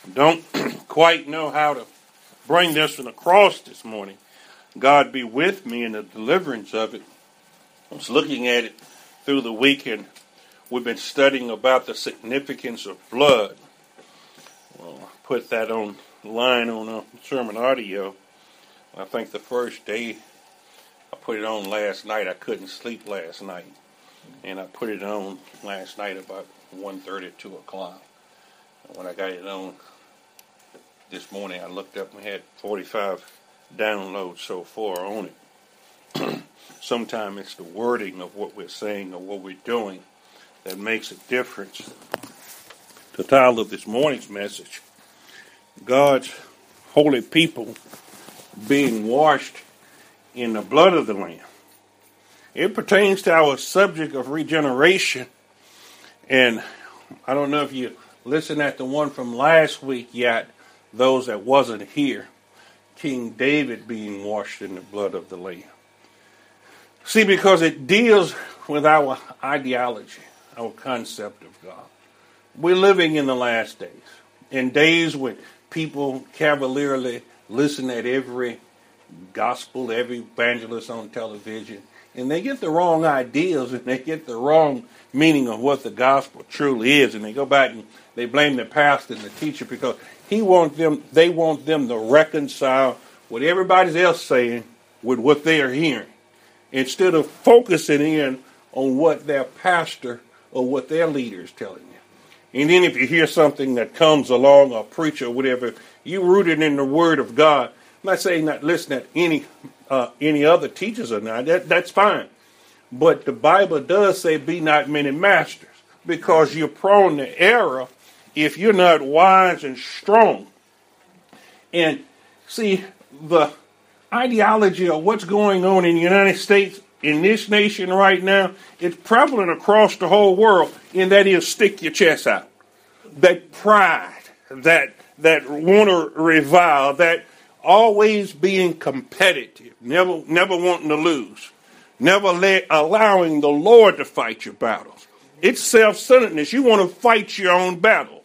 Don't quite know how to bring this one across this morning. God be with me in the deliverance of it. I was looking at it through the week, and we've been studying about the significance of blood. Well, I put that online on a sermon audio. I think the first day I put it on last night. I couldn't sleep last night, and I put it on last night about 1:30, 2 o'clock. And when I got it on this morning, I looked up and we had 45 downloads so far on it. Sometimes it's the wording of what we're saying or what we're doing that makes a difference. The title of this morning's message, God's holy people being washed in the blood of the Lamb. It pertains to our subject of regeneration. And I don't know if you listened at the one from last week yet, those that wasn't here. King David being washed in the blood of the Lamb. See, because it deals with our ideology, our concept of God. We're living in the last days. In days when people cavalierly listen at every gospel, every evangelist on television, and they get the wrong ideas and they get the wrong meaning of what the gospel truly is. And they go back and they blame the pastor and the teacher because they want them to reconcile what everybody else saying with what they are hearing, instead of focusing in on what their pastor or what their leader is telling them. And then if you hear something that comes along, or preacher or whatever, you root it in the Word of God. I'm not saying not listen to any other teachers or not. That's fine. But the Bible does say, be not many masters, because you're prone to error if you're not wise and strong. And see, the ideology of what's going on in the United States, in this nation right now, it's prevalent across the whole world, and that is stick your chest out. That pride, that want to revile, that always being competitive, never wanting to lose, never allowing the Lord to fight your battles. It's self-centeredness. You want to fight your own battles.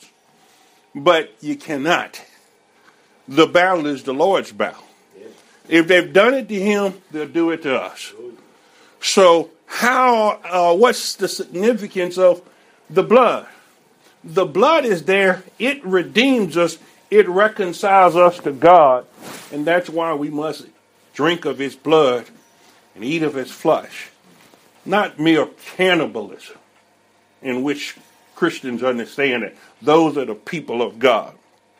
But you cannot. The battle is the Lord's battle. If they've done it to him, they'll do it to us. So what's the significance of the blood? The blood is there. It redeems us. It reconciles us to God. And that's why we must drink of his blood and eat of his flesh. Not mere cannibalism, in which Christians understand that those are the people of God.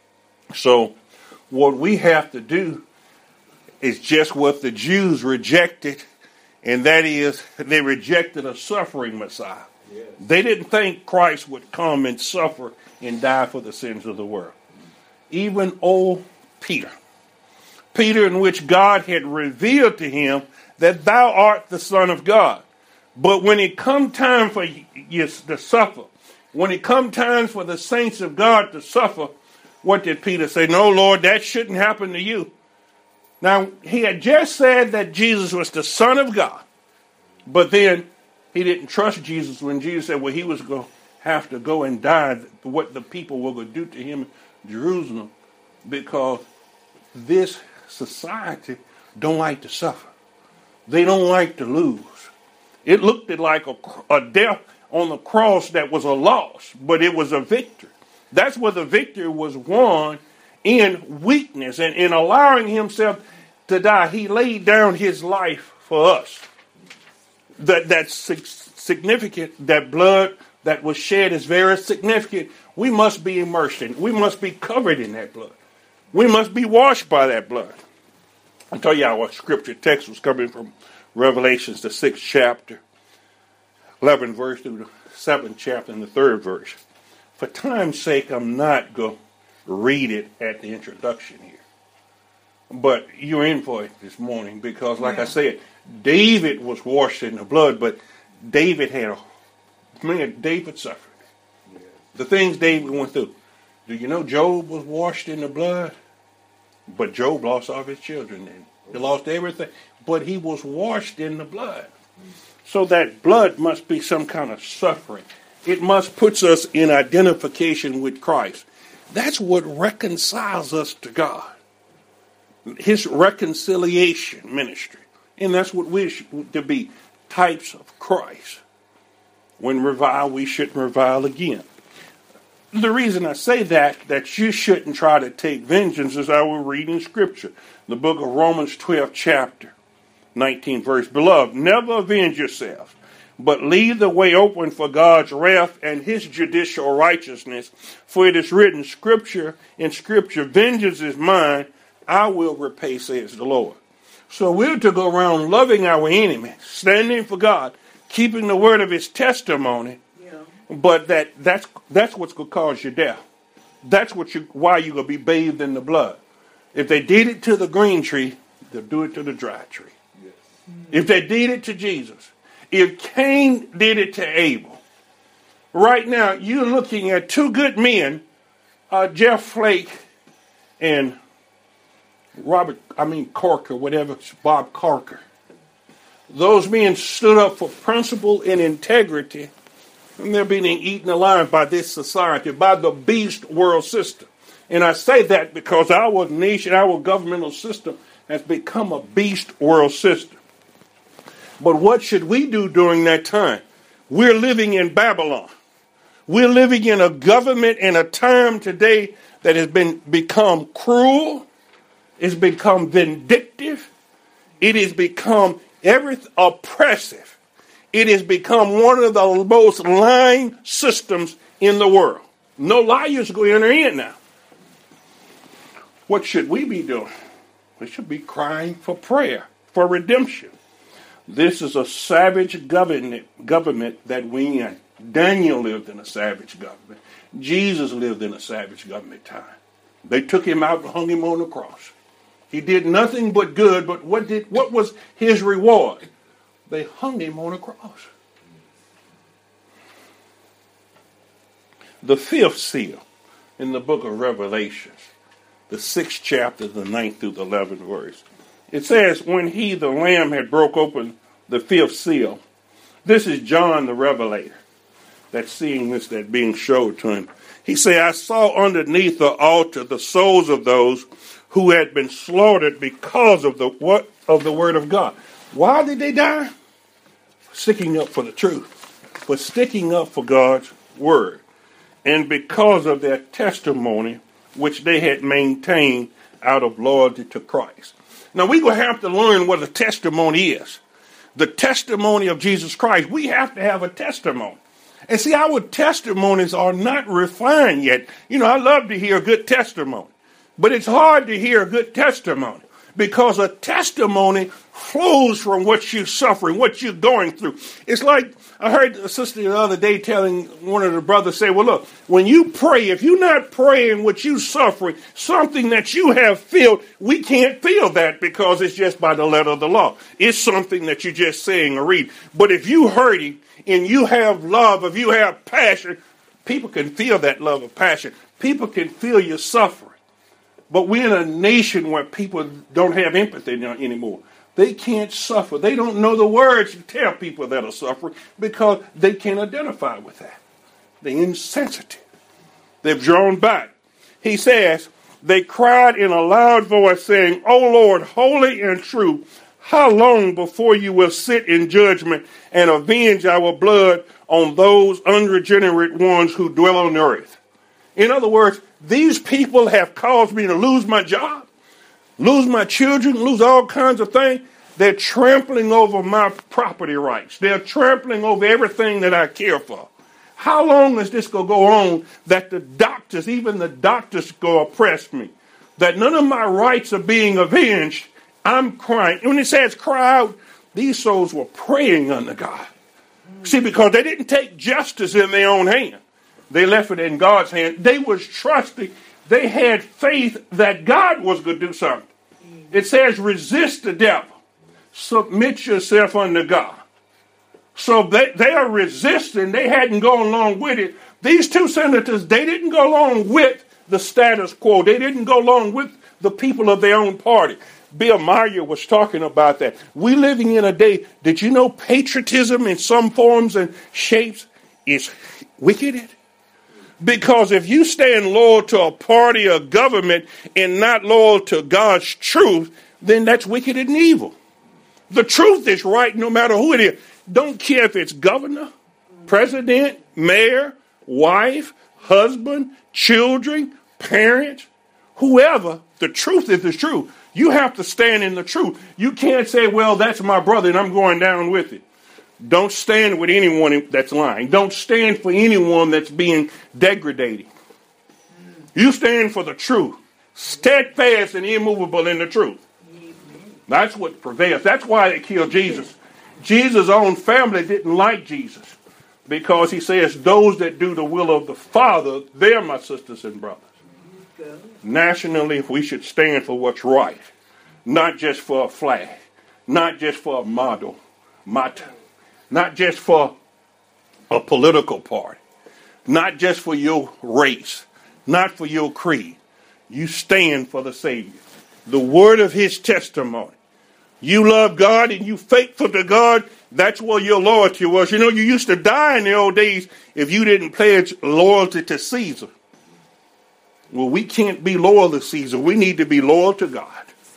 So what we have to do is just what the Jews rejected, and that is they rejected a suffering Messiah. Yes. They didn't think Christ would come and suffer and die for the sins of the world. Even old Peter, in which God had revealed to him that thou art the Son of God. But when it come time for you to suffer, when it come time for the saints of God to suffer, what did Peter say? No, Lord, that shouldn't happen to you. Now, he had just said that Jesus was the Son of God, but then he didn't trust Jesus when Jesus said, well, he was going to have to go and die, what the people were going to do to him in Jerusalem, because this society don't like to suffer. They don't like to lose. It looked like a death on the cross that was a loss, but it was a victory. That's where the victory was won, in weakness and in allowing himself to die. He laid down his life for us. That's significant. That blood that was shed is very significant. We must be immersed in it. We must be covered in that blood. We must be washed by that blood. I'll tell you our scripture text was coming from Revelations, the 6th chapter, 11th verse through the 7th chapter and the 3rd verse. For time's sake, I'm not going to read it at the introduction here. But you're in for it this morning because, like I said, David was washed in the blood, but David suffered. The things David went through. Do you know Job was washed in the blood? But Job lost all his children then. He lost everything. But he was washed in the blood. So that blood must be some kind of suffering. It must put us in identification with Christ. That's what reconciles us to God. His reconciliation ministry. And that's what we should to be, types of Christ. When revile, we shouldn't revile again. The reason I say that you shouldn't try to take vengeance, is I will read in Scripture. The book of Romans 12 chapter 19 verse. Beloved, never avenge yourselves, but leave the way open for God's wrath and his judicial righteousness. For it is written, in Scripture, vengeance is mine, I will repay, says the Lord. So we're to go around loving our enemy, standing for God, keeping the word of his testimony. But that's what's going to cause your death. That's why you're going to be bathed in the blood. If they did it to the green tree, they'll do it to the dry tree. Yes. If they did it to Jesus, if Cain did it to Abel, right now you're looking at two good men, Jeff Flake and Corker, Bob Corker. Those men stood up for principle and integrity. And they're being eaten alive by this society, by the beast world system. And I say that because our nation, our governmental system has become a beast world system. But what should we do during that time? We're living in Babylon. We're living in a government in a time today that has become cruel. It's become vindictive. It has become oppressive. It has become one of the most lying systems in the world. No liars go enter in now. What should we be doing? We should be crying for prayer, for redemption. This is a savage government that we in. Daniel lived in a savage government. Jesus lived in a savage government time. They took him out and hung him on the cross. He did nothing but good, but what was his reward? They hung him on a cross. The fifth seal in the book of Revelation, the 6th chapter, the 9th through the 11th verse. It says, when he, the Lamb, had broke open the fifth seal, this is John the Revelator, that's seeing this, that being showed to him. He said, I saw underneath the altar the souls of those who had been slaughtered because of the word of God. Why did they die? Sticking up for the truth, but sticking up for God's word, and because of their testimony, which they had maintained out of loyalty to Christ. Now we're going to have to learn what a testimony is. The testimony of Jesus Christ. We have to have a testimony. And see, our testimonies are not refined yet. I love to hear a good testimony, but it's hard to hear a good testimony. Because a testimony flows from what you're suffering, what you're going through. It's like I heard a sister the other day telling one of the brothers, say, well, look, when you pray, if you're not praying what you're suffering, something that you have felt, we can't feel that because it's just by the letter of the law. It's something that you're just saying or read. But if you're hurting and you have love, if you have passion, people can feel that love or passion. People can feel your suffering. But we're in a nation where people don't have empathy anymore. They can't suffer. They don't know the words to tell people that are suffering because they can't identify with that. They're insensitive. They've drawn back. He says, they cried in a loud voice saying, O Lord, holy and true, how long before you will sit in judgment and avenge our blood on those unregenerate ones who dwell on the earth? In other words, these people have caused me to lose my job, lose my children, lose all kinds of things. They're trampling over my property rights. They're trampling over everything that I care for. How long is this going to go on that the doctors, even the doctors, go oppress me? That none of my rights are being avenged. I'm crying. When it says cry out, these souls were praying unto God. See, because they didn't take justice in their own hand. They left it in God's hand. They was trusting. They had faith that God was going to do something. It says resist the devil. Submit yourself unto God. So they are resisting. They hadn't gone along with it. These two senators, they didn't go along with the status quo. They didn't go along with the people of their own party. Bill Maher was talking about that. We're living in a day, did you know patriotism in some forms and shapes is wicked? Because if you stand loyal to a party or government and not loyal to God's truth, then that's wicked and evil. The truth is right no matter who it is. Don't care if it's governor, president, mayor, wife, husband, children, parents, whoever. The truth is the truth. You have to stand in the truth. You can't say, well, that's my brother and I'm going down with it. Don't stand with anyone that's lying. Don't stand for anyone that's being degrading. You stand for the truth. Steadfast and immovable in the truth. That's what prevails. That's why they killed Jesus. Jesus' own family didn't like Jesus. Because he says, those that do the will of the Father, they're my sisters and brothers. Nationally, we should stand for what's right. Not just for a flag. Not just for a motto. Not just for a political party. Not just for your race. Not for your creed. You stand for the Savior. The word of his testimony. You love God and you faithful to God. That's where your loyalty was. You know, you used to die in the old days if you didn't pledge loyalty to Caesar. Well, we can't be loyal to Caesar. We need to be loyal to God.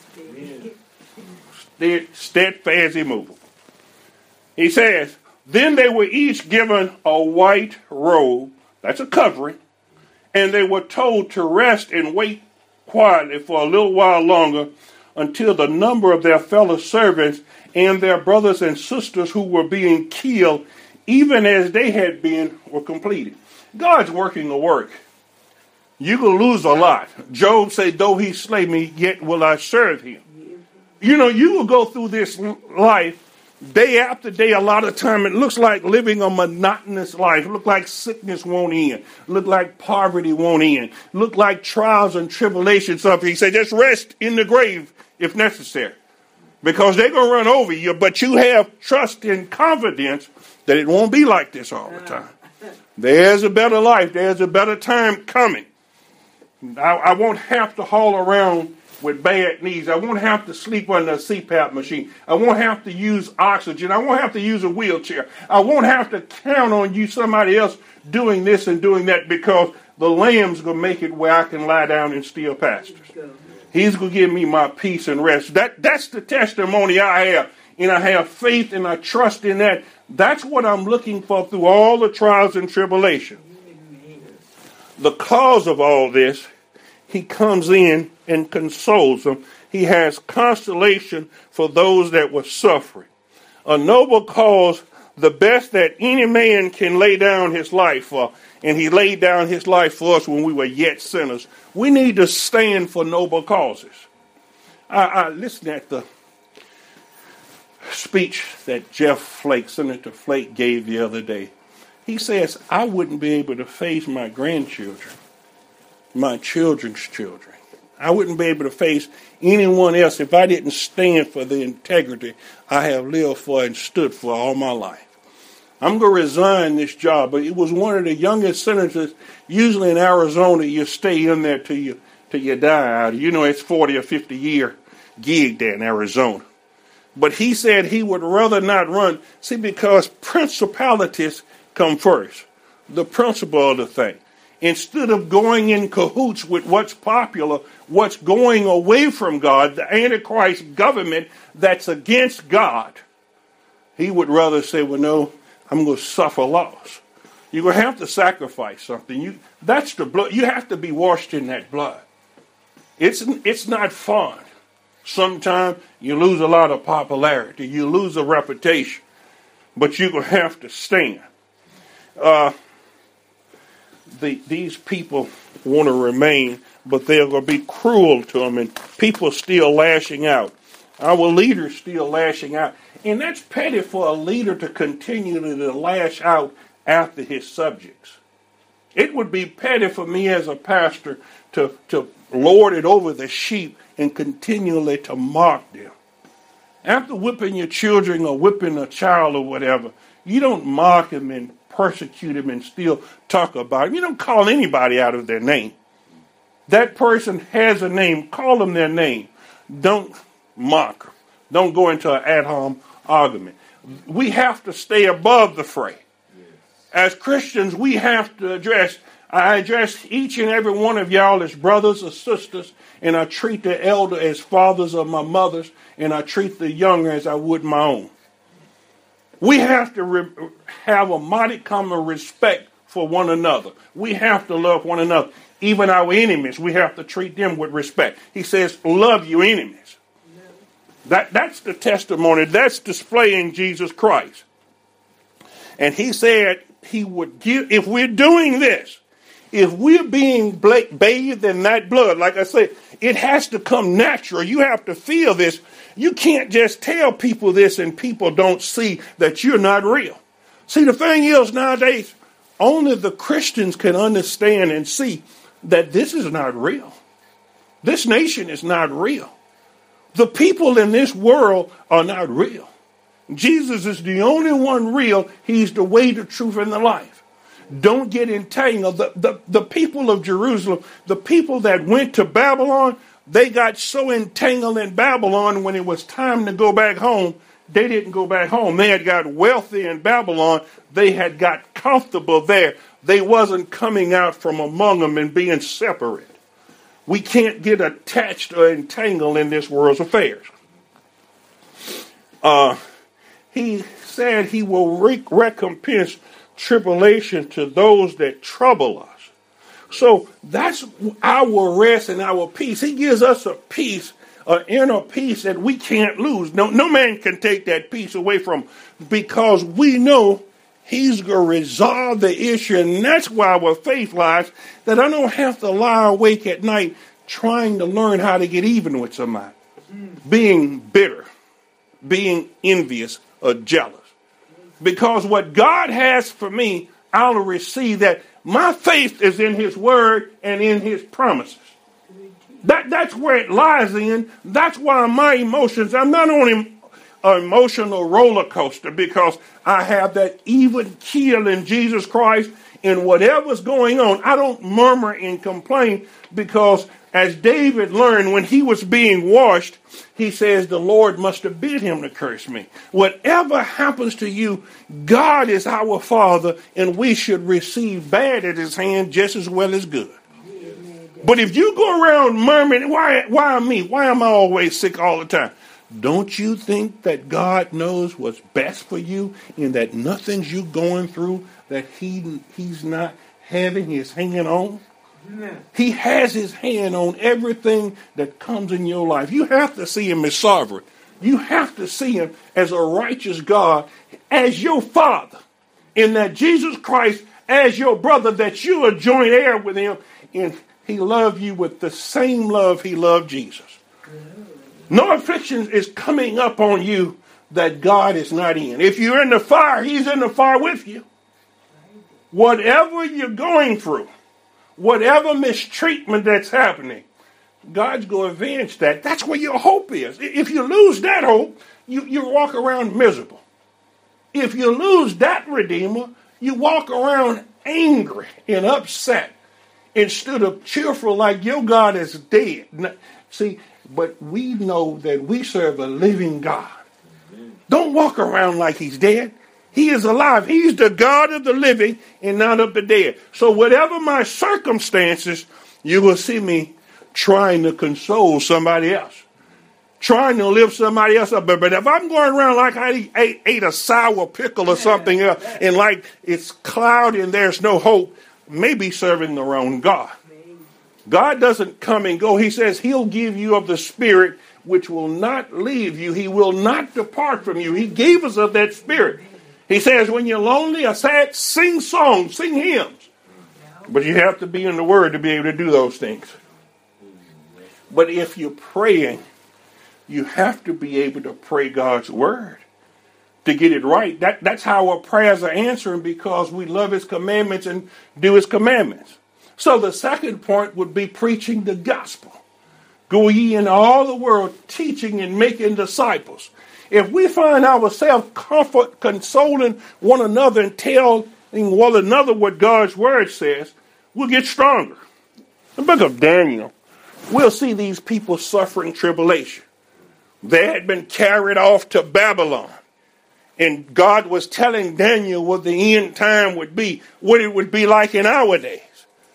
Steadfast, immovable. He says, then they were each given a white robe. That's a covering. And they were told to rest and wait quietly for a little while longer until the number of their fellow servants and their brothers and sisters who were being killed, even as they had been, were completed. God's working a work. You can lose a lot. Job said, though he slay me, yet will I serve him. You know, you will go through this life day after day. A lot of time it looks like living a monotonous life. It looks like sickness won't end. Look like poverty won't end. Look like trials and tribulations. Something. He said, just rest in the grave if necessary. Because they're going to run over you. But you have trust and confidence that it won't be like this all the time. There's a better life. There's a better time coming. I won't have to haul around with bad knees. I won't have to sleep under a CPAP machine. I won't have to use oxygen. I won't have to use a wheelchair. I won't have to count on you, somebody else, doing this and doing that, because the Lamb's going to make it where I can lie down in still pastures. He's going to give me my peace and rest. That's the testimony I have. And I have faith and I trust in that. That's what I'm looking for through all the trials and tribulation. The cause of all this, he comes in and consoles them. He has consolation for those that were suffering. A noble cause, the best that any man can lay down his life for. And he laid down his life for us when we were yet sinners. We need to stand for noble causes. I listened at the speech that Jeff Flake, Senator Flake, gave the other day. He says, I wouldn't be able to face my grandchildren, my children's children. I wouldn't be able to face anyone else if I didn't stand for the integrity I have lived for and stood for all my life. I'm going to resign this job, but it was one of the youngest senators. Usually in Arizona, you stay in there till you die out. You know, it's 40 or 50 year gig there in Arizona. But he said he would rather not run. See, because principalities come first. The principle of the thing. Instead of going in cahoots with what's popular, what's going away from God, the Antichrist government that's against God, he would rather say, well, no, I'm going to suffer loss. You're going to have to sacrifice something. That's the blood. You have to be washed in that blood. It's not fun. Sometimes you lose a lot of popularity. You lose a reputation. But you're going to have to stand. These people want to remain, but they're going to be cruel to them, and people still lashing out. Our leaders still lashing out. And that's petty for a leader to continue to lash out after his subjects. It would be petty for me as a pastor to lord it over the sheep and continually to mock them. After whipping your children or whipping a child or whatever, you don't mock him and persecute him and still talk about him. You don't call anybody out of their name. That person has a name. Call them their name. Don't mock them. Don't go into an ad hom argument. We have to stay above the fray. As Christians, we have to address, I address each and every one of y'all as brothers or sisters, and I treat the elder as fathers of my mothers, and I treat the younger as I would my own. We have to have a modicum of respect for one another. We have to love one another. Even our enemies, we have to treat them with respect. He says, love your enemies. That's the testimony. That's displaying Jesus Christ. And he said he would give, if we're doing this, if we're being bathed in that blood, like I said, it has to come natural. You have to feel this. You can't just tell people this and people don't see that you're not real. See, the thing is nowadays, only the Christians can understand and see that this is not real. This nation is not real. The people in this world are not real. Jesus is the only one real. He's the way, the truth, and the life. Don't get entangled. The people of Jerusalem, the people that went to Babylon, they got so entangled in Babylon when it was time to go back home, they didn't go back home. They had got wealthy in Babylon. They had got comfortable there. They wasn't coming out from among them and being separate. We can't get attached or entangled in this world's affairs. He said he will recompense tribulation to those that trouble us. So that's our rest and our peace. He gives us a peace, an inner peace that we can't lose. No man can take that peace away from, because we know he's going to resolve the issue. And that's why our faith lies, that I don't have to lie awake at night trying to learn how to get even with somebody. Being bitter, being envious or jealous. Because what God has for me, I'll receive that. My faith is in his word and in his promises. That's where it lies in. That's why my emotions, I'm not on an emotional roller coaster, because I have that even keel in Jesus Christ. In whatever's going on, I don't murmur and complain, because as David learned when he was being washed, he says the Lord must have bid him to curse me. Whatever happens to you, God is our Father, and we should receive bad at his hand just as well as good. But if you go around murmuring, why me? Why am I always sick all the time? Don't you think that God knows what's best for you, and that nothing's you going through that he's not having his hand on? Amen. He has his hand on everything that comes in your life. You have to see him as sovereign. You have to see him as a righteous God, as your Father, in that Jesus Christ as your brother, that you are joint heir with him, and he loved you with the same love he loved Jesus. No affliction is coming up on you that God is not in. If you're in the fire, he's in the fire with you. Whatever you're going through, whatever mistreatment that's happening, God's going to avenge that. That's where your hope is. If you lose that hope, you walk around miserable. If you lose that Redeemer, you walk around angry and upset instead of cheerful, like your God is dead. See, but we know that we serve a living God. Don't walk around like he's dead. He is alive. He's the God of the living and not of the dead. So whatever my circumstances, you will see me trying to console somebody else, trying to lift somebody else up. But if I'm going around like I ate a sour pickle or something else, and like it's cloudy and there's no hope, maybe serving the wrong God. God doesn't come and go. He says he'll give you of the Spirit which will not leave you. He will not depart from you. He gave us of that Spirit. He says when you're lonely or sad, sing songs, sing hymns. But you have to be in the Word to be able to do those things. But if you're praying, you have to be able to pray God's Word to get it right. That's how our prayers are answering, because we love his commandments and do his commandments. So the second point would be preaching the gospel. Go ye into all the world, teaching and making disciples. If we find ourselves consoling one another and telling one another what God's word says, we'll get stronger. In the book of Daniel, we'll see these people suffering tribulation. They had been carried off to Babylon. And God was telling Daniel what the end time would be, what it would be like in our days.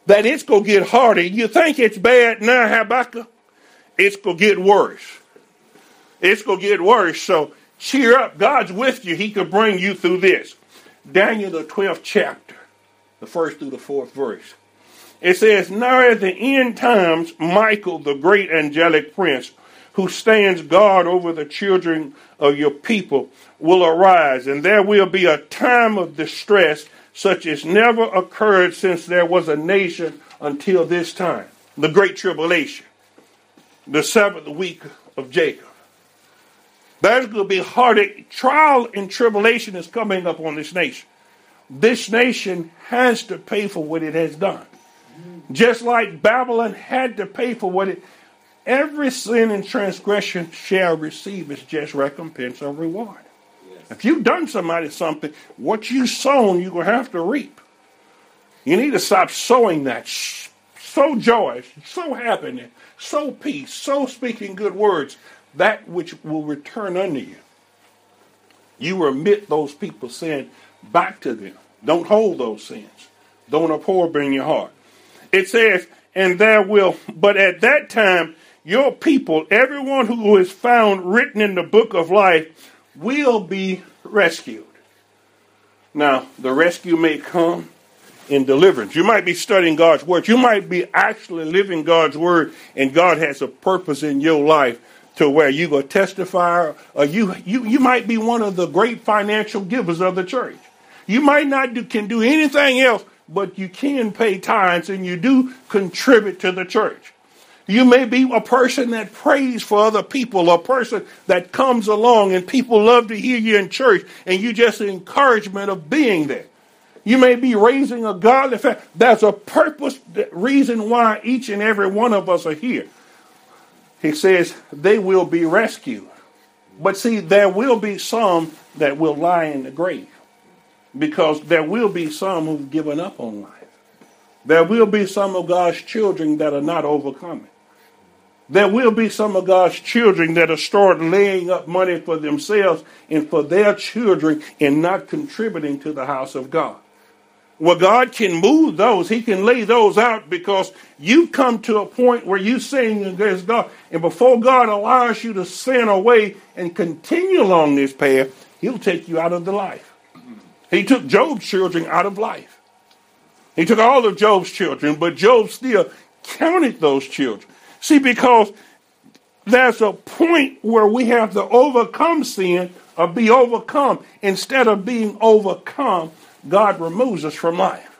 that it's going to get harder. You think it's bad now, Habakkuk? It's going to get worse. It's going to get worse. So cheer up. God's with you. He could bring you through this. Daniel, the 12th chapter, the 1st through the 4th verse. It says, now at the end times, Michael, the great angelic prince, who stands guard over the children of your people, will arise, and there will be a time of distress such as never occurred since there was a nation until this time. The great tribulation, the 7th week of Jacob. There's going to be heartache. Trial and tribulation is coming up on this nation. This nation has to pay for what it has done. Just like Babylon had to pay for what it. Every sin and transgression shall receive its just recompense or reward. Yes. If you've done somebody something, what you sown, you're going to have to reap. You need to stop sowing that. Sow joy, sow happiness, sow peace, sow speaking good words, that which will return unto you. You remit those people's sin back to them. Don't hold those sins. Don't abhor in your heart. It says, and there will, but at that time, your people, everyone who is found written in the book of life, will be rescued. Now, the rescue may come in deliverance. You might be studying God's word. You might be actually living God's word, and God has a purpose in your life to where you go testify, or you might be one of the great financial givers of the church. You might not can do anything else, but you can pay tithes and you do contribute to the church. You may be a person that prays for other people, a person that comes along and people love to hear you in church and you just the encouragement of being there. You may be raising a godly family. There's a purpose, reason why each and every one of us are here. He says they will be rescued. But see, there will be some that will lie in the grave because there will be some who've given up on life. There will be some of God's children that are not overcoming. There will be some of God's children that are start laying up money for themselves and for their children and not contributing to the house of God. Well, God can move those. He can lay those out because you come to a point where you sin against God. And before God allows you to sin away and continue along this path, he'll take you out of the life. He took Job's children out of life. He took all of Job's children, but Job still counted those children. See, because there's a point where we have to overcome sin or be overcome. Instead of being overcome, God removes us from life.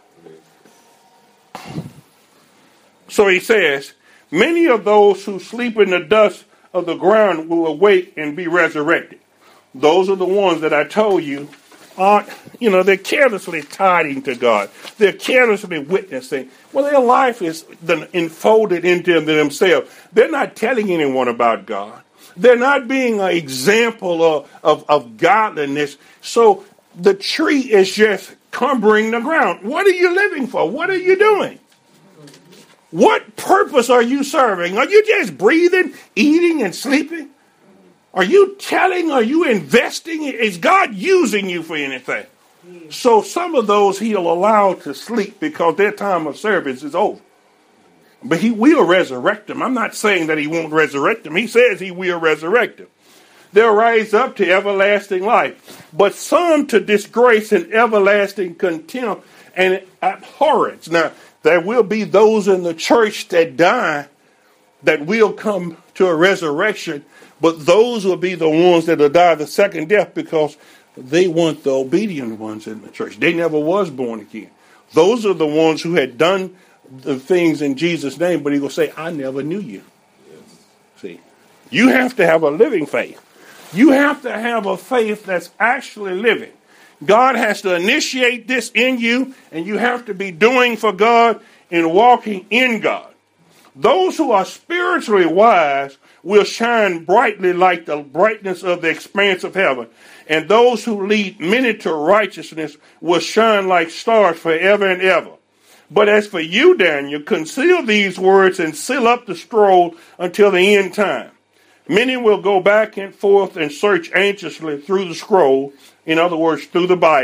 So he says, many of those who sleep in the dust of the ground will awake and be resurrected. Those are the ones that I told you aren't, they're carelessly tithing to God. They're carelessly witnessing. Well, their life is enfolded into themselves. They're not telling anyone about God. They're not being an example of godliness. So the tree is just cumbering the ground. What are you living for? What are you doing? What purpose are you serving? Are you just breathing, eating, and sleeping? Are you telling? Are you investing? Is God using you for anything? So some of those he'll allow to sleep because their time of service is over. But he will resurrect them. I'm not saying that he won't resurrect them. He says he will resurrect them. They'll rise up to everlasting life. But some to disgrace and everlasting contempt and abhorrence. Now, there will be those in the church that die that will come to a resurrection. But those will be the ones that will die the second death because they weren't the obedient ones in the church. They never was born again. Those are the ones who had done the things in Jesus' name, but he will say, I never knew you. Yes. See, you have to have a living faith. You have to have a faith that's actually living. God has to initiate this in you, and you have to be doing for God and walking in God. Those who are spiritually wise will shine brightly like the brightness of the expanse of heaven. And those who lead many to righteousness will shine like stars forever and ever. But as for you, Daniel, conceal these words and seal up the scroll until the end time. Many will go back and forth and search anxiously through the scroll, in other words, through the Bible,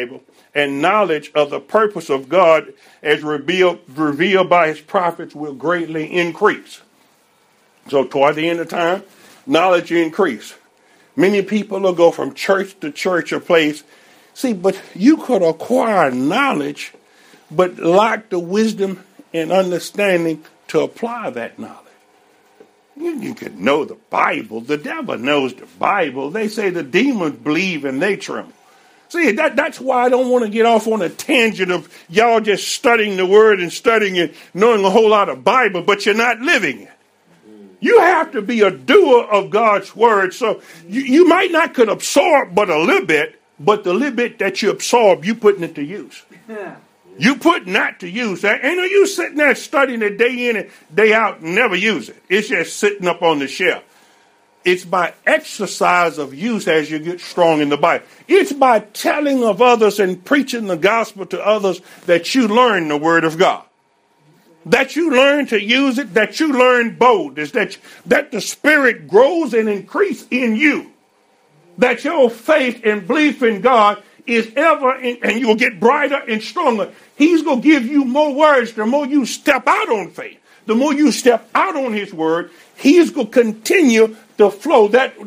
and knowledge of the purpose of God as revealed by his prophets will greatly increase. So toward the end of time, knowledge increase. Many people will go from church to church or place. See, but you could acquire knowledge, but lack the wisdom and understanding to apply that knowledge. You could know the Bible. The devil knows the Bible. They say the demons believe and they tremble. See, that's why I don't want to get off on a tangent of y'all just studying the word and studying it, knowing a whole lot of Bible, but you're not living it. You have to be a doer of God's word. So you might not could absorb but a little bit, but the little bit that you absorb, you putting it to use. You put not to use that. Ain't no you sitting there studying it day in and day out and never use it. It's just sitting up on the shelf. It's by exercise of use as you get strong in the Bible. It's by telling of others and preaching the gospel to others that you learn the word of God. That you learn to use it, that you learn boldness, that the Spirit grows and increases in you. That your faith and belief in God is ever, and you will get brighter and stronger. He's going to give you more words. The more you step out on faith, the more you step out on his word, he's going to continue to flow.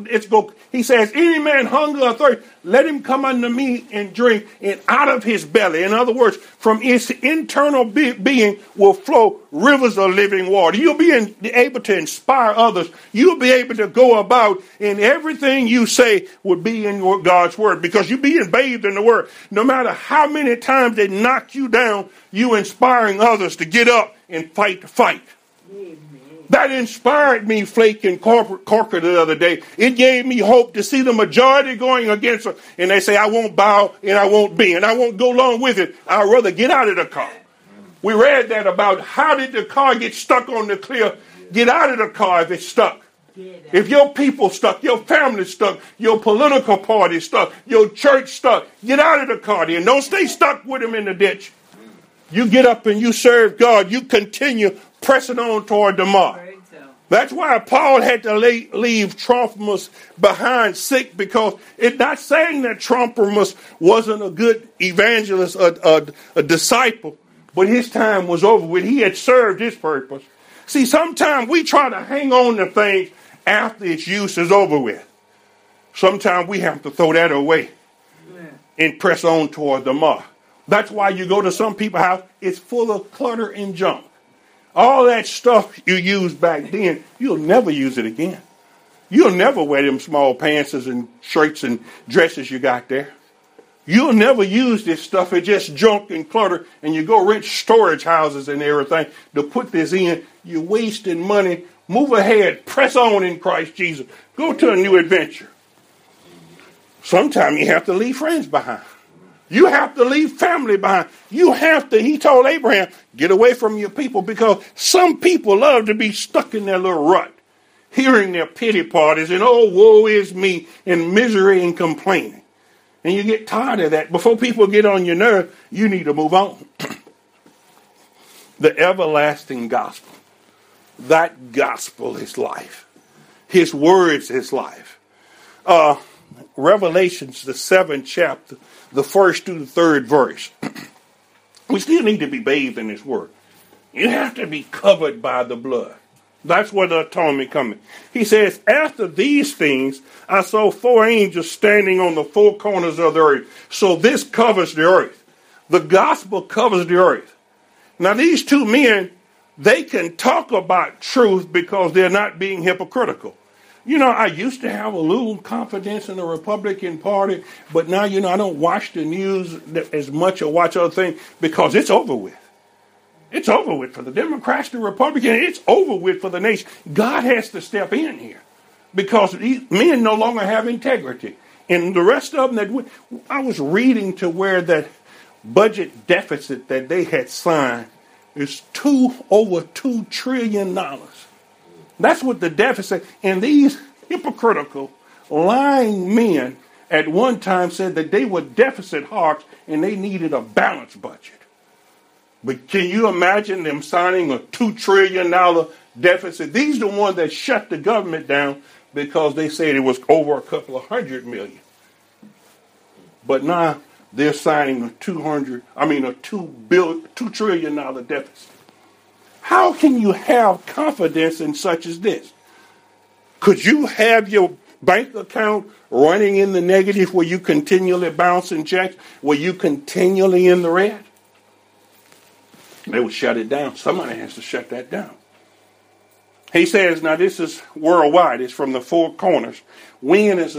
He says, any man hunger or thirst, let him come unto me and drink, and out of his belly. In other words, from his internal being will flow rivers of living water. You'll be able to inspire others. You'll be able to go about, and everything you say will be in God's word, because you're being bathed in the word. No matter how many times they knock you down, you inspiring others to get up and fight the fight. Amen. That inspired me, Flake and Corker, the other day. It gave me hope to see the majority going against her. And they say, I won't bow and I won't bend. I won't go along with it. I'd rather get out of the car. We read that about how did the car get stuck on the cliff. Get out of the car if it's stuck. If your people stuck, your family stuck, your political party stuck, your church stuck, get out of the car and don't stay stuck with them in the ditch. You get up and you serve God. You continue pressing on toward the mark. That's why Paul had to leave Trophimus behind sick, because it's not saying that Trophimus wasn't a good evangelist, a disciple, but his time was over with. He had served his purpose. See, sometimes we try to hang on to things after its use is over with. Sometimes we have to throw that away and press on toward the mark. That's why you go to some people's house, it's full of clutter and junk. All that stuff you used back then, you'll never use it again. You'll never wear them small pants and shirts and dresses you got there. You'll never use this stuff. It's just junk and clutter, and you go rent storage houses and everything to put this in. You're wasting money. Move ahead. Press on in Christ Jesus. Go to a new adventure. Sometimes you have to leave friends behind. You have to leave family behind. You have to, he told Abraham, get away from your people, because some people love to be stuck in their little rut, hearing their pity parties and, oh, woe is me, and misery and complaining. And you get tired of that. Before people get on your nerve, you need to move on. The everlasting gospel. That gospel is life. His words is life. Revelations, the 7th chapter, the 1st through the 3rd verse. We still need to be bathed in his word. You have to be covered by the blood. That's where the atonement comes. He says, after these things, I saw 4 angels standing on the 4 corners of the earth. So this covers the earth. The gospel covers the earth. Now these 2 men, they can talk about truth because they're not being hypocritical. You know, I used to have a little confidence in the Republican Party, but now, I don't watch the news as much or watch other things because it's over with. It's over with for the Democrats, the Republicans. It's over with for the nation. God has to step in here because these men no longer have integrity. And the rest of them, I was reading to where that budget deficit that they had signed is over $2 trillion. That's what the deficit, and these hypocritical, lying men at one time said that they were deficit hawks and they needed a balanced budget. But can you imagine them signing a $2 trillion deficit? These are the ones that shut the government down because they said it was over a couple of $100 million. But now they're signing a $2 trillion deficit. How can you have confidence in such as this? Could you have your bank account running in the negative where you continually bouncing checks, where you continually in the red? They would shut it down. Somebody has to shut that down. He says, now this is worldwide. It's from the four corners. Wind is a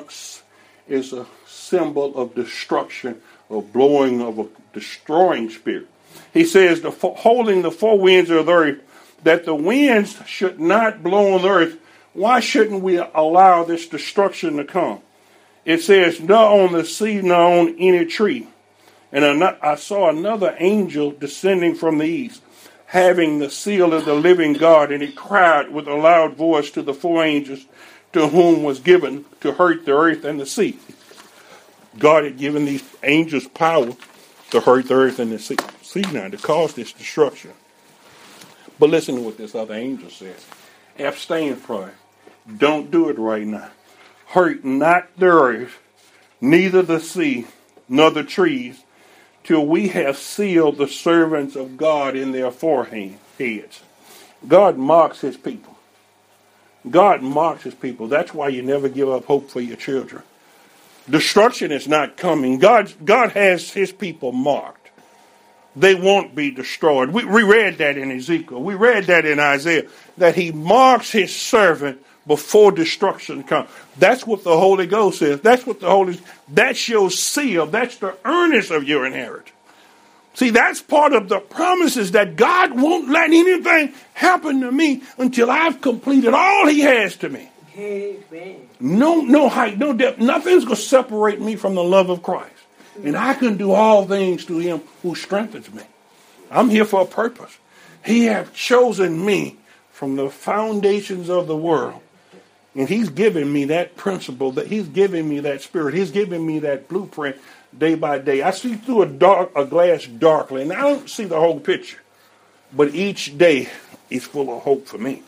symbol of destruction, or blowing of a destroying spirit. He says, holding the four winds of the earth, that the winds should not blow on the earth. Why shouldn't we allow this destruction to come? It says, not on the sea, nor on any tree. And I saw another angel descending from the east, having the seal of the living God, and he cried with a loud voice to the four angels to whom was given to hurt the earth and the sea. God had given these angels power to hurt the earth and the sea now, to cause this destruction. But listen to what this other angel says. Abstain from it. Don't do it right now. Hurt not the earth, neither the sea, nor the trees, till we have sealed the servants of God in their foreheads. God mocks his people. God mocks his people. That's why you never give up hope for your children. Destruction is not coming. God has his people marked. They won't be destroyed. We read that in Ezekiel. We read that in Isaiah, that he marks his servant before destruction comes. That's what the Holy Ghost is. That's your seal. That's the earnest of your inheritance. See, that's part of the promises, that God won't let anything happen to me until I've completed all he has to me. Amen. No height, no depth. Nothing's going to separate me from the love of Christ. And I can do all things through him who strengthens me. I'm here for a purpose. He has chosen me from the foundations of the world. And he's given me that principle, that he's given me that spirit. He's given me that blueprint day by day. I see through a glass darkly, and I don't see the whole picture. But each day is full of hope for me.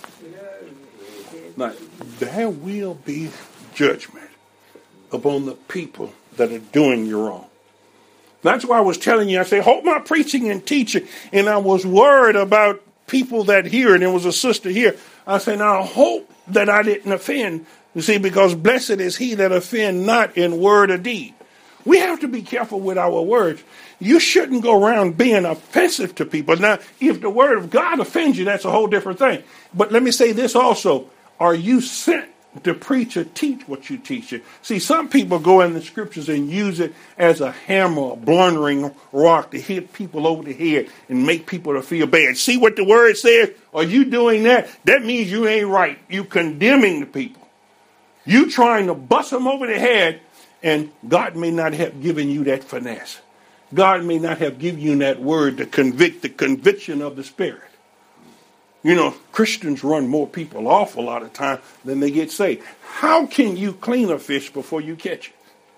Now, there will be judgment upon the people that are doing you wrong. That's why I was telling you, I say, hold my preaching and teaching. And I was worried about people that hear, and there was a sister here. I say, now I hope that I didn't offend. You see, because blessed is he that offend not in word or deed. We have to be careful with our words. You shouldn't go around being offensive to people. Now, if the word of God offends you, that's a whole different thing. But let me say this also. Are you sent to preach or teach what you teach? See, some people go in the scriptures and use it as a hammer, a blundering rock to hit people over the head and make people to feel bad. See what the word says? Are you doing that? That means you ain't right. You condemning the people. You trying to bust them over the head, and God may not have given you that finesse. God may not have given you that word to convict, the conviction of the Spirit. You know, Christians run more people off a lot of time than they get saved. How can you clean a fish before you catch it?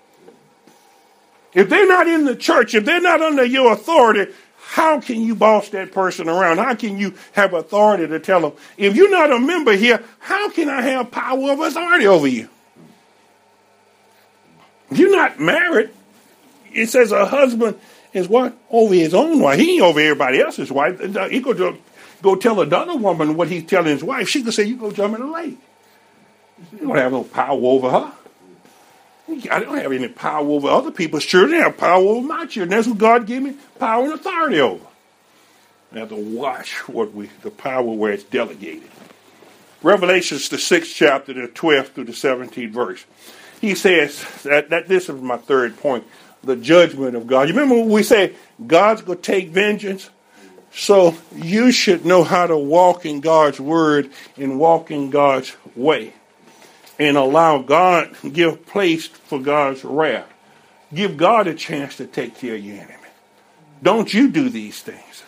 If they're not in the church, if they're not under your authority, how can you boss that person around? How can you have authority to tell them? If you're not a member here, how can I have power of authority over you? If you're not married, it says a husband is what? Over his own wife. He ain't over everybody else's wife. He could go tell another woman what he's telling his wife. She could say, you go jump in the lake. You don't have no power over her. I don't have any power over other people's children. I have power over my children. That's what God gave me power and authority over. I have to watch the power where it's delegated. Revelations, the 6th chapter, the 12th through the 17th verse. He says that this is my third point, the judgment of God. You remember when we say God's going to take vengeance? So you should know how to walk in God's word and walk in God's way. And allow God, give place for God's wrath. Give God a chance to take care of your enemy. Don't you do these things.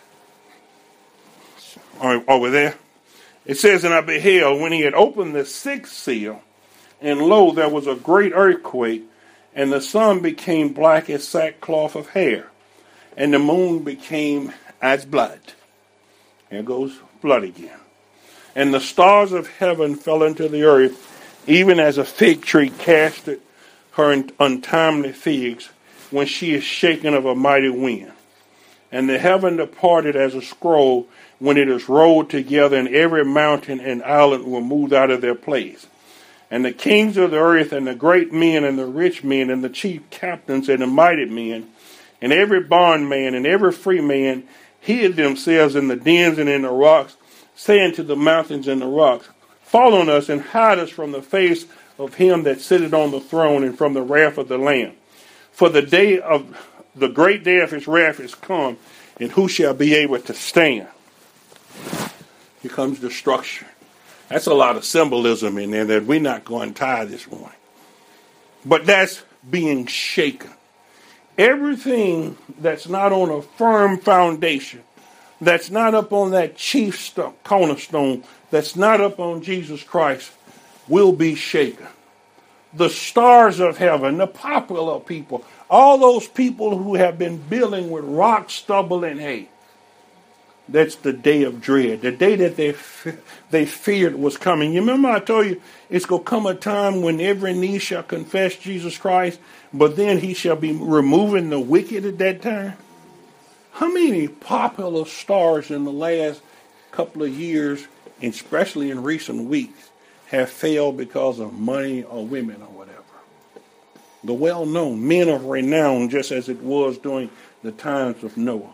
Are we there? It says, and I beheld when he had opened the 6th seal, and lo, there was a great earthquake, and the sun became black as sackcloth of hair, and the moon became as blood. Here goes blood again. And the stars of heaven fell into the earth, even as a fig tree casteth her untimely figs, when she is shaken of a mighty wind. And the heaven departed as a scroll when it is rolled together, and every mountain and island were moved out of their place. And the kings of the earth, and the great men, and the rich men, and the chief captains, and the mighty men, and every bondman, and every free man, hid themselves in the dens and in the rocks, saying to the mountains and the rocks, Fall on us, and hide us from the face of him that sitteth on the throne, and from the wrath of the Lamb. For the great day of his wrath is come, and who shall be able to stand? Here comes destruction. That's a lot of symbolism in there that we're not going to tie this morning. But that's being shaken. Everything that's not on a firm foundation, that's not up on that chief cornerstone, that's not up on Jesus Christ, will be shaken. The stars of heaven, the popular people, all those people who have been building with rock, stubble, and hay. That's the day of dread, the day that they feared was coming. You remember I told you it's going to come a time when every knee shall confess Jesus Christ, but then he shall be removing the wicked at that time? How many popular stars in the last couple of years, especially in recent weeks, have failed because of money or women or whatever? The well-known men of renown, just as it was during the times of Noah.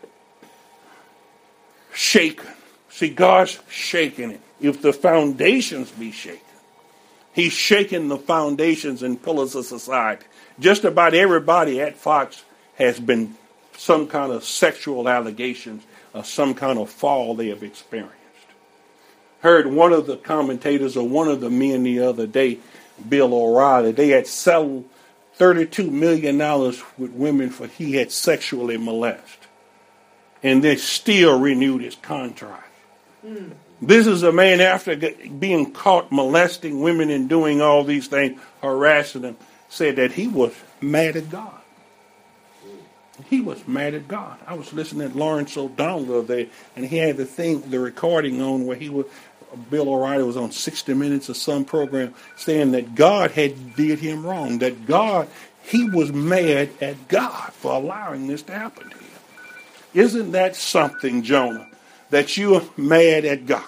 Shaken. See, God's shaking it. If the foundations be shaken, he's shaking the foundations and pillars of society. Just about everybody at Fox has been some kind of sexual allegations or some kind of fall they have experienced. Heard one of the commentators or one of the men the other day, Bill O'Reilly, they had settled $32 million with women for he had sexually molested. And they still renewed his contract. This is a man after being caught molesting women and doing all these things, harassing them, said that he was mad at God. He was mad at God. I was listening to Lawrence O'Donnell the other day, and he had the recording on where Bill O'Reilly was on 60 Minutes or some program saying that God had did him wrong, that he was mad at God for allowing this to happen to him. Isn't that something, Jonah, that you are mad at God?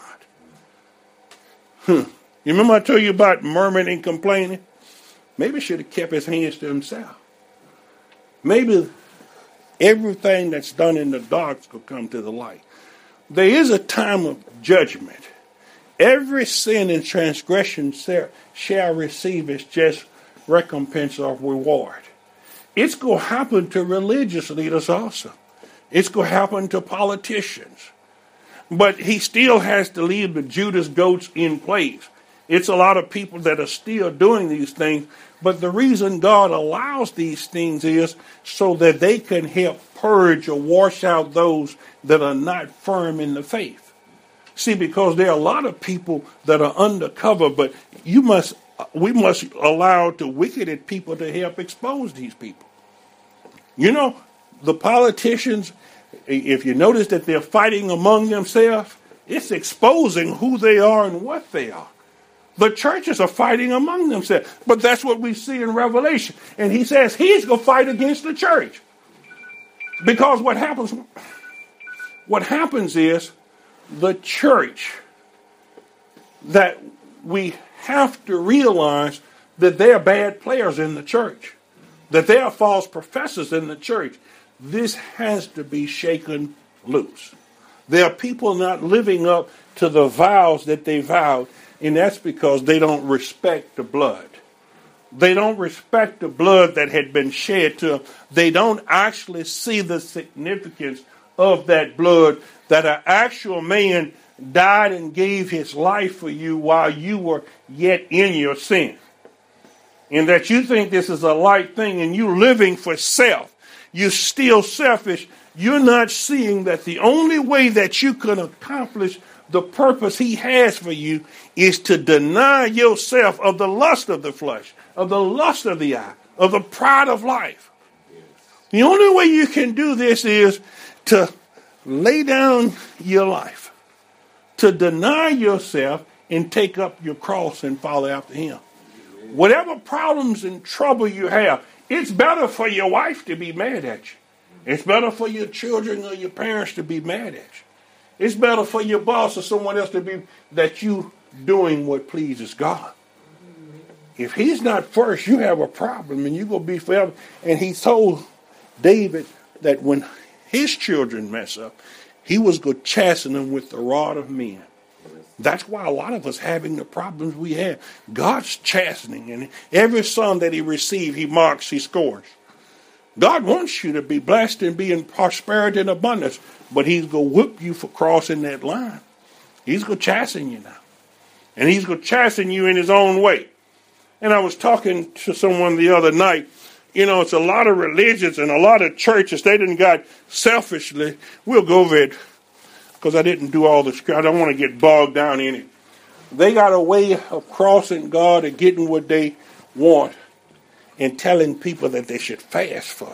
You remember I told you about murmuring and complaining? Maybe he should have kept his hands to himself. Maybe everything that's done in the dark will come to the light. There is a time of judgment. Every sin and transgression shall receive its just recompense or reward. It's going to happen to religious leaders also. It's going to happen to politicians. But he still has to leave the Judas goats in place. It's a lot of people that are still doing these things. But the reason God allows these things is so that they can help purge or wash out those that are not firm in the faith. See, because there are a lot of people that are undercover, but we must allow the wicked people to help expose these people. You know, the politicians, if you notice that they're fighting among themselves, it's exposing who they are and what they are. The churches are fighting among themselves. But that's what we see in Revelation. And he says he's going to fight against the church. Because what happens is the church, that we have to realize that there are bad players in the church, that there are false professors in the church. This has to be shaken loose. There are people not living up to the vows that they vowed, and that's because they don't respect the blood. They don't respect the blood that had been shed to them. They don't actually see the significance of that blood, that an actual man died and gave his life for you while you were yet in your sin. And that you think this is a light thing and you're living for self. You're still selfish. You're not seeing that the only way that you can accomplish the purpose he has for you is to deny yourself of the lust of the flesh, of the lust of the eye, of the pride of life. The only way you can do this is to lay down your life, to deny yourself and take up your cross and follow after him. Whatever problems and trouble you have, It's better for your wife to be mad at you. It's better for your children or your parents to be mad at you. It's better for your boss or someone else to be that you doing what pleases God. If he's not first, you have a problem and you're going to be forever. And he told David that when his children mess up, he was going to chasten them with the rod of men. That's why a lot of us having the problems we have. God's chastening, and every son that he receives, he marks, he scores. God wants you to be blessed and be in prosperity and abundance, but he's going to whip you for crossing that line. He's going to chasten you now. And he's going to chasten you in his own way. And I was talking to someone the other night. You know, it's a lot of religions and a lot of churches. They didn't got selfishly. We'll go over it because I didn't do all the scripture. I don't want to get bogged down in it. They got a way of crossing God and getting what they want and telling people that they should fast for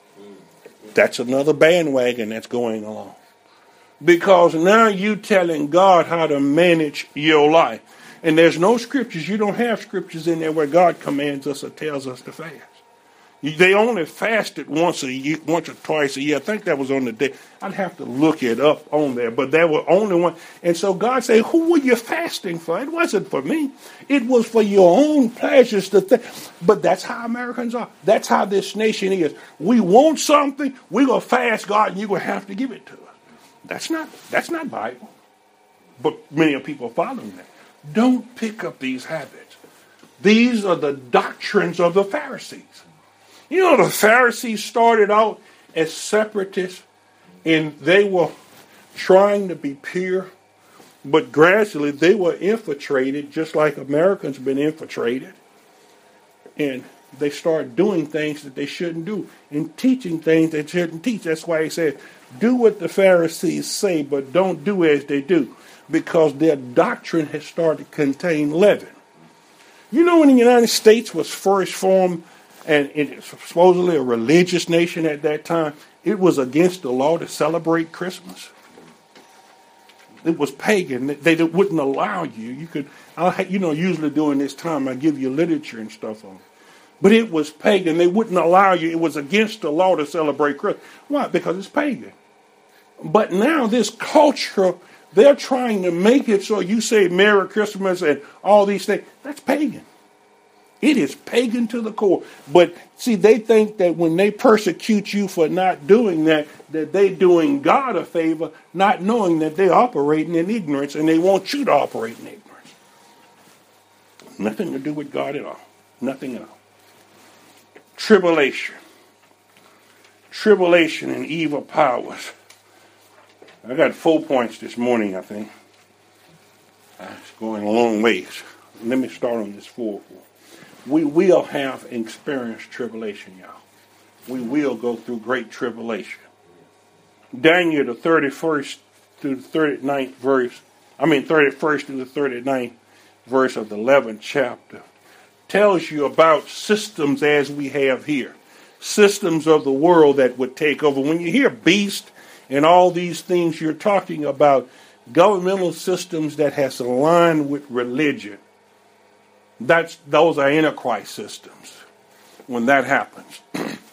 it. That's another bandwagon that's going along. Because now you telling God how to manage your life. And there's no scriptures. You don't have scriptures in there where God commands us or tells us to fast. They only fasted once or twice a year. I think that was on the day. I'd have to look it up on there. But there were only one. And so God said, who were you fasting for? It wasn't for me. It was for your own pleasures to think. But that's how Americans are. That's how this nation is. We want something. We're going to fast God and you're going to have to give it to us. That's not Bible. But many people are following that. Don't pick up these habits. These are the doctrines of the Pharisees. You know, the Pharisees started out as separatists, and they were trying to be pure, but gradually they were infiltrated, just like Americans have been infiltrated. And they started doing things that they shouldn't do, and teaching things they shouldn't teach. That's why he said, do what the Pharisees say, but don't do as they do, because their doctrine has started to contain leaven. You know, when the United States was first formed, and it's supposedly a religious nation at that time, it was against the law to celebrate Christmas. It was pagan. They wouldn't allow you. You could, usually during this time I give you literature and stuff on it. But it was pagan. They wouldn't allow you. It was against the law to celebrate Christmas. Why? Because it's pagan. But now this culture, they're trying to make it so you say Merry Christmas and all these things. That's pagan. It is pagan to the core. But see, they think that when they persecute you for not doing that they're doing God a favor, not knowing that they're operating in ignorance, and they want you to operate in ignorance. Nothing to do with God at all. Nothing at all. Tribulation. Tribulation and evil powers. I got 4 points this morning, I think. It's going a long ways. Let me start on this 4. We will have experienced tribulation, y'all. We will go through great tribulation. Daniel, the 31st through the 39th verse, 31st through the 39th verse of the 11th chapter, tells you about systems as we have here. Systems of the world that would take over. When you hear beast and all these things, you're talking about governmental systems that has aligned with religion. Those are Antichrist systems when that happens.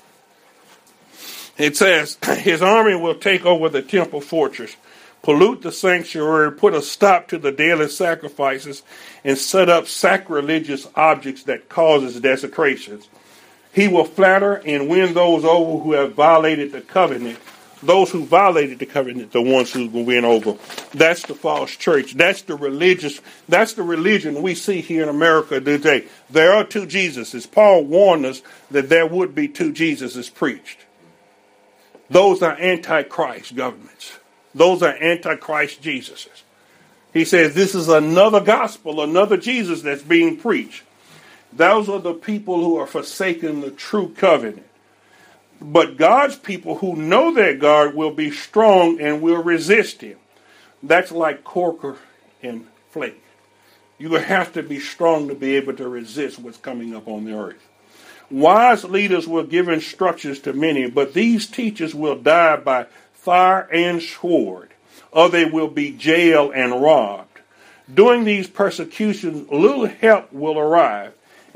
It says, his army will take over the temple fortress, pollute the sanctuary, put a stop to the daily sacrifices, and set up sacrilegious objects that causes desecrations. He will flatter and win those over who have violated the covenant. Those who violated the covenant, the ones who will win over. That's the false church. That's the religion we see here in America today. There are two Jesuses. Paul warned us that there would be two Jesuses preached. Those are antichrist governments. Those are antichrist Jesuses. He says this is another gospel, another Jesus that's being preached. Those are the people who are forsaking the true covenant. But God's people who know their God will be strong and will resist him. That's like Corker and Flake. You have to be strong to be able to resist what's coming up on the earth. Wise leaders will give instructions to many, but these teachers will die by fire and sword, or they will be jailed and robbed. During these persecutions, little help will arrive,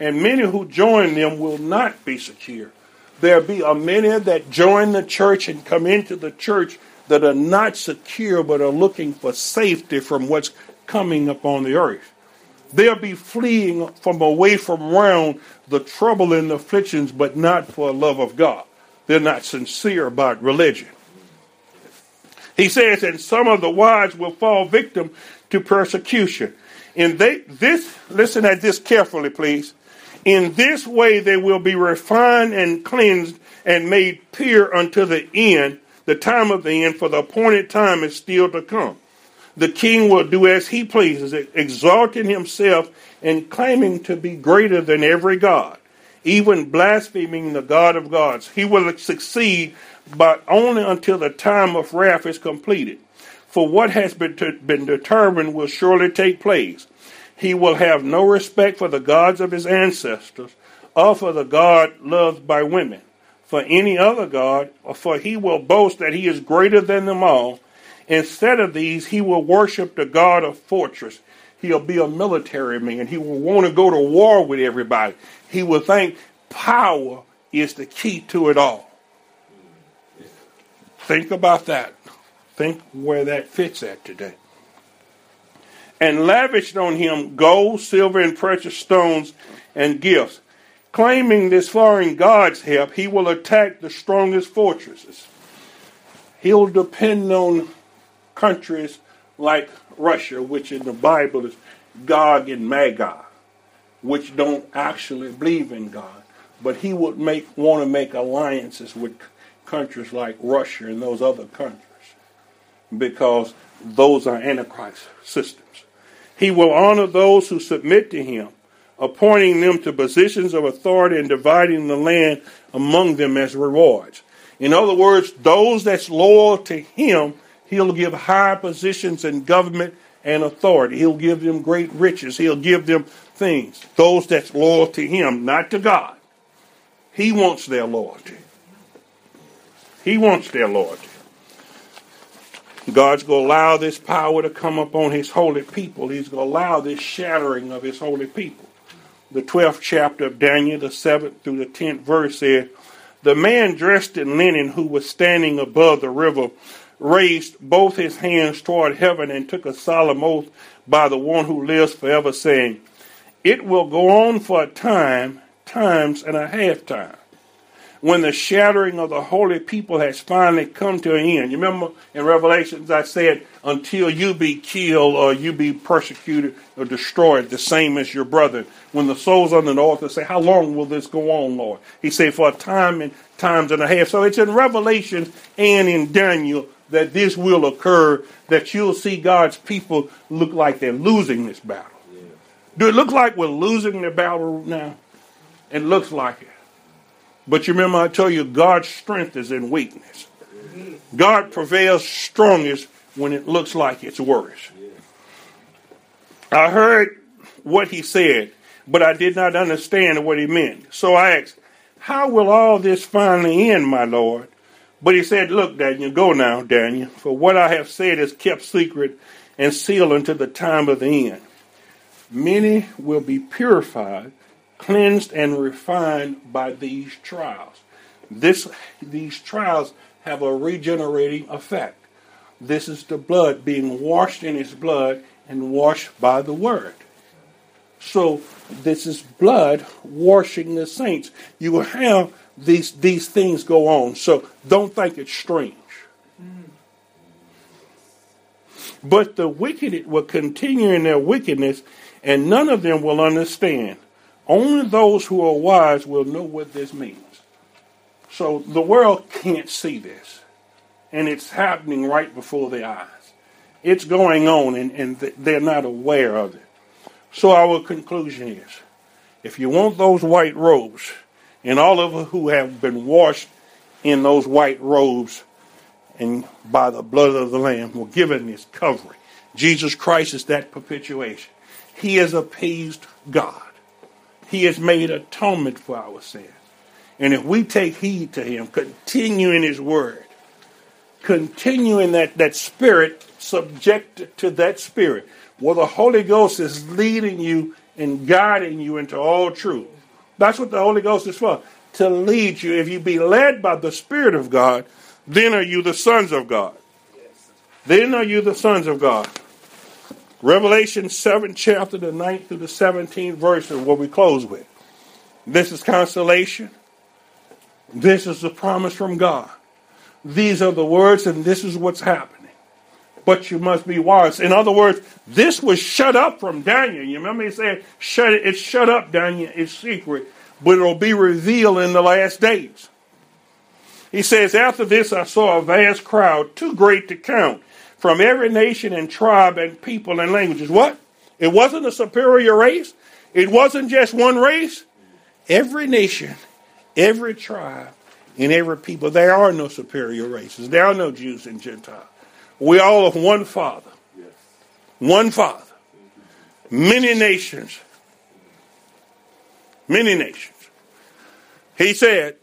and many who join them will not be secure. There'll be many that join the church and come into the church that are not secure but are looking for safety from what's coming upon the earth. They'll be fleeing from away from around the trouble and the afflictions, but not for the love of God. They're not sincere about religion. He says, and some of the wise will fall victim to persecution. Listen at this carefully, please. In this way they will be refined and cleansed and made pure unto the end, the time of the end, for the appointed time is still to come. The king will do as he pleases, exalting himself and claiming to be greater than every god, even blaspheming the God of gods. He will succeed, but only until the time of wrath is completed. For what has been determined will surely take place. He will have no respect for the gods of his ancestors, or for the God loved by women, for any other god, or for he will boast that he is greater than them all. Instead of these, he will worship the God of fortress. He'll be a military man. He will want to go to war with everybody. He will think power is the key to it all. Think about that. Think where that fits at today. And lavished on him gold, silver, and precious stones and gifts. Claiming this foreign God's help, he will attack the strongest fortresses. He'll depend on countries like Russia, which in the Bible is Gog and Magog, which don't actually believe in God. But he would want to make alliances with countries like Russia and those other countries, because those are Antichrist systems. He will honor those who submit to him, appointing them to positions of authority and dividing the land among them as rewards. In other words, those that's loyal to him, he'll give high positions in government and authority. He'll give them great riches. He'll give them things. Those that's loyal to him, not to God. He wants their loyalty. He wants their loyalty. God's going to allow this power to come upon his holy people. He's going to allow this shattering of his holy people. The 12th chapter of Daniel, the 7th through the 10th verse said, the man dressed in linen who was standing above the river raised both his hands toward heaven and took a solemn oath by the one who lives forever, saying, it will go on for a time, times and a half time, when the shattering of the holy people has finally come to an end. You remember in Revelations I said, until you be killed or you be persecuted or destroyed, the same as your brother. When the souls under the altar say, how long will this go on, Lord? He said, for a time and times and a half. So it's in Revelation and in Daniel that this will occur, that you'll see God's people look like they're losing this battle. Yeah. Do it look like we're losing the battle now? It looks like it. But you remember I told you God's strength is in weakness. God prevails strongest when it looks like it's worse. I heard what he said, but I did not understand what he meant. So I asked, how will all this finally end, my Lord? But he said, look, Daniel, go now, Daniel, for what I have said is kept secret and sealed until the time of the end. Many will be purified, cleansed and refined by these trials. These trials have a regenerating effect. This is the blood being washed in his blood and washed by the word. So this is blood washing the saints. You will have these things go on. So don't think it's strange. But the wicked will continue in their wickedness, and none of them will understand. Only those who are wise will know what this means. So the world can't see this. And it's happening right before their eyes. It's going on and they're not aware of it. So our conclusion is, if you want those white robes, and all of us who have been washed in those white robes and by the blood of the Lamb were given this covering. Jesus Christ is that propitiation. He has appeased God. He has made atonement for our sins. And if we take heed to him, continue in his word, continue in that spirit, subjected to that spirit, where the Holy Ghost is leading you and guiding you into all truth. That's what the Holy Ghost is for, to lead you. If you be led by the Spirit of God, then are you the sons of God. Then are you the sons of God. Revelation 7 chapter, the 9th through the 17th verse is what we close with. This is consolation. This is the promise from God. These are the words, and this is what's happening. But you must be wise. In other words, this was shut up from Daniel. You remember he said, it's shut up, Daniel. It's secret, but it'll be revealed in the last days. He says, after this I saw a vast crowd, too great to count, from every nation and tribe and people and languages. What? It wasn't a superior race. It wasn't just one race. Every nation, every tribe, and every people. There are no superior races. There are no Jews and Gentiles. We all of one Father. One Father. Many nations. Many nations. He said,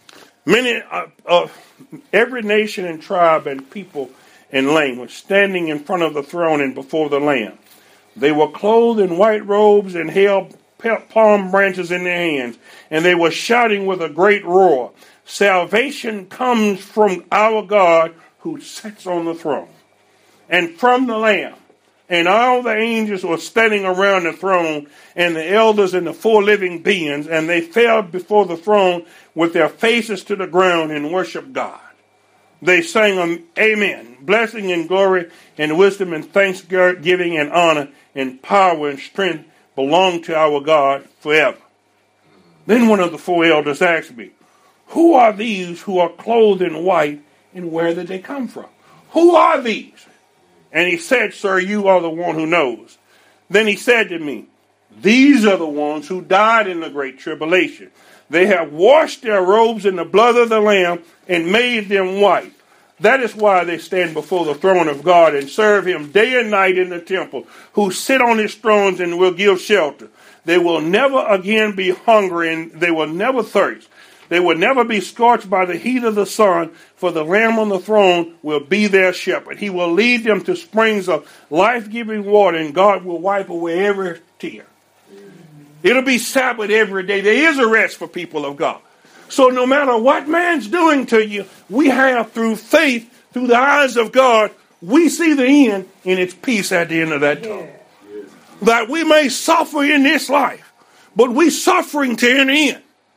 every nation and tribe and people and language standing in front of the throne and before the Lamb. They were clothed in white robes and held palm branches in their hands, and they were shouting with a great roar, salvation comes from our God who sits on the throne, and from the Lamb. And all the angels were standing around the throne, and the elders and the four living beings, and they fell before the throne with their faces to the ground and worshiped God. They sang amen, blessing and glory and wisdom and thanksgiving and honor and power and strength belong to our God forever. Then one of the four elders asked me, who are these who are clothed in white, and where did they come from? Who are these? And he said, sir, you are the one who knows. Then he said to me, these are the ones who died in the great tribulation. They have washed their robes in the blood of the Lamb and made them white. That is why they stand before the throne of God and serve him day and night in the temple, who sit on his thrones and will give shelter. They will never again be hungry, and they will never thirst. They will never be scorched by the heat of the sun, for the Lamb on the throne will be their shepherd. He will lead them to springs of life-giving water, and God will wipe away every tear. It'll be Sabbath every day. There is a rest for people of God. So no matter what man's doing to you, we have through faith, through the eyes of God, we see the end, and it's peace at the end of that tunnel. Yeah. That we may suffer in this life, but we suffering to an end.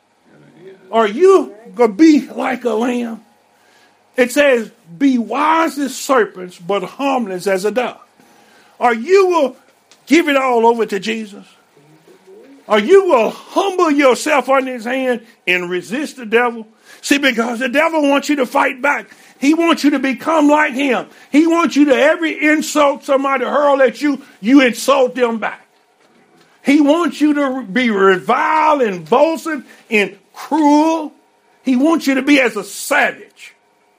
Are you going to be like a lamb? It says, be wise as serpents, but harmless as a dove. Are you going to give it all over to Jesus? Are you going to humble yourself under his hand and resist the devil? See, because the devil wants you to fight back. He wants you to become like him. He wants you to, every insult somebody hurl at you, you insult them back. He wants you to be revile and boastful and cruel. He wants you to be as a savage.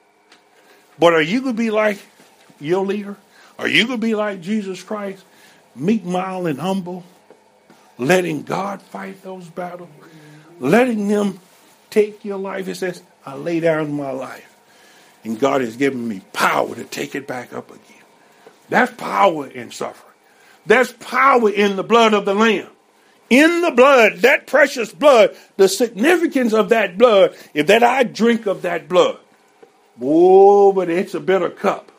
But are you going to be like your leader? Are you going to be like Jesus Christ? Meek, mild, and humble? Letting God fight those battles? Letting him take your life? It says, I lay down my life. And God has given me power to take it back up again. That's power in suffering. There's power in the blood of the Lamb. In the blood, that precious blood, the significance of that blood, if that I drink of that blood, oh, but it's a bitter cup.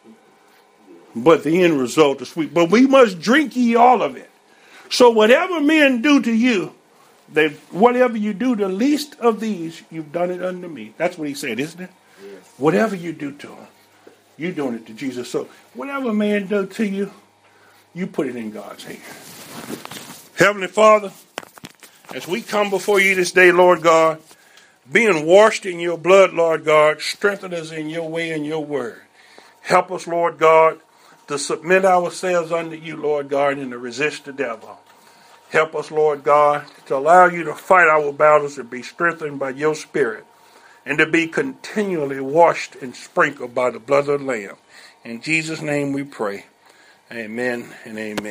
But the end result is sweet. But we must drink ye all of it. So whatever men do to you, whatever you do to least of these, you've done it unto me. That's what he said, isn't it? Yes. Whatever you do to them, you're doing it to Jesus. So whatever man does to you, you put it in God's hand. Heavenly Father, as we come before you this day, Lord God, being washed in your blood, Lord God, strengthen us in your way and your word. Help us, Lord God, to submit ourselves unto you, Lord God, and to resist the devil. Help us, Lord God, to allow you to fight our battles and be strengthened by your spirit, and to be continually washed and sprinkled by the blood of the Lamb. In Jesus' name we pray. Amen and amen.